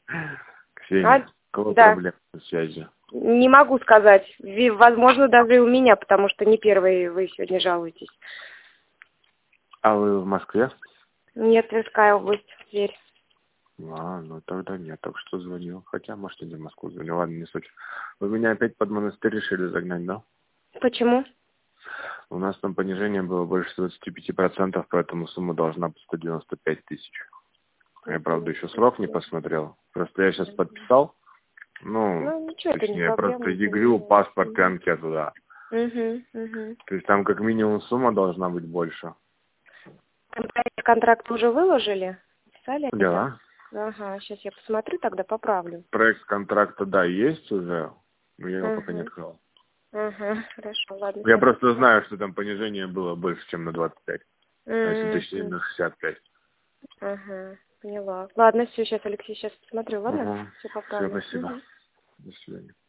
Ксения, у кого Да. проблемы с связью? Не могу сказать. Возможно, даже и у меня, потому что не первый вы сегодня жалуетесь. А вы в Москве? Нет, Тверская область, Тверь. Ну тогда нет, только что звонил. Хотя, может, и не в Москву звонил. Ладно, не суть. Вы меня опять под монастырь решили загнать, да? Почему? У нас там понижение было больше 25%, поэтому сумма должна быть 195 тысяч. Я, правда, еще срок не посмотрел. Просто я сейчас подписал. Ну, Ну, ничего, это не точнее, проблема. просто ЕГРЮ, паспорт и анкету, да. Угу. То есть там как минимум сумма должна быть больше. Контракт уже выложили? Писали это? Да. Ага, сейчас я посмотрю, тогда поправлю. Проект контракта, да, есть уже, но я его пока не Угу. открыл. Хорошо, ладно. Я просто знаю, что там понижение было больше, чем на 25. А если точнее, на 65. Поняла. Ладно, все, сейчас, Алексей, сейчас посмотрю, ладно? Угу. Все Все, поправлю. спасибо. До свидания.